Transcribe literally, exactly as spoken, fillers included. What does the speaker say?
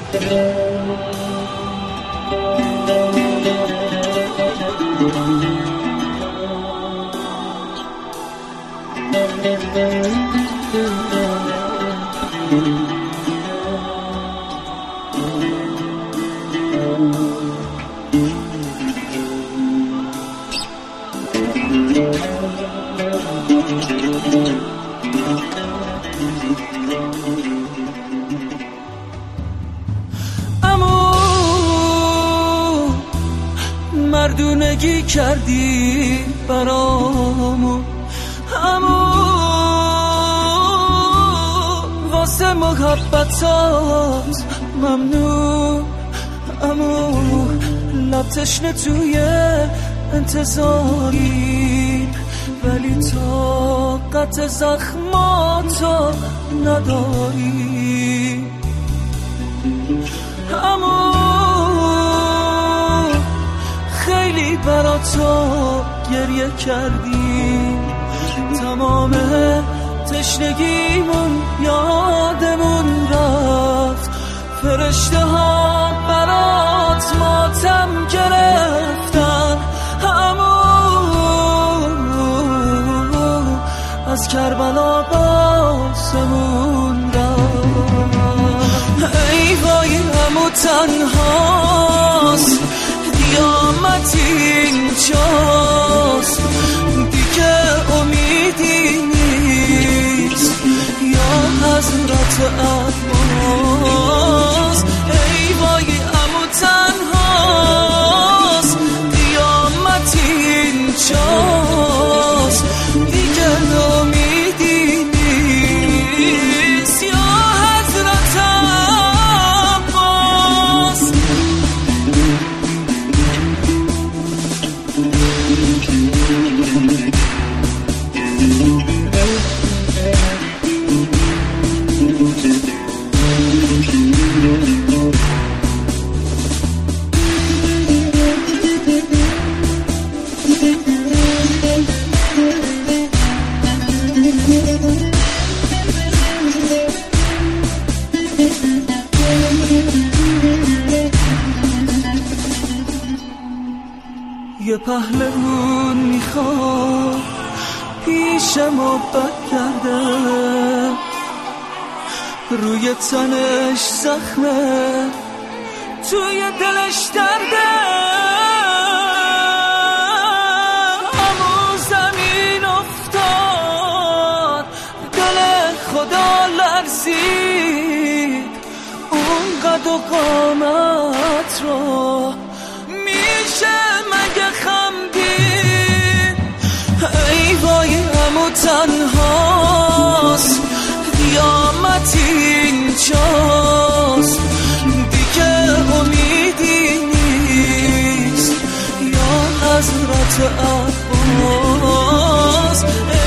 مردونگی کردی برامون، همون واسه محبتات ممنون. همون لب تشنه توی انتظاری، ولی طاقت زخماتو نداری. همون خیلی برا تو گریه کردیم، تمام تشنگیمون یادمون رفت. فرشته ها برات ماتم گرفتن، همون از کربلا باسمون رفت. ای وای همون تنهاست، قیامت اینجاست، دیگه امیدی نیست یا حضرت عباس. ای وای امو تنهاست، قیامت اینجاست، دیگه امیدی نیست یا حضرت عباس. یه پهلوان میخواد پیش ما برگرده، روی تنش زخمه، توی دلش درده. همون زمین افتاد، دل خدا لرزید، اون قد و قامت رو میشه مگه خمدید؟ ای وای همون تنهاست، قیامت اینجاست، دیگه امیدی نیست یا حضرت عباس.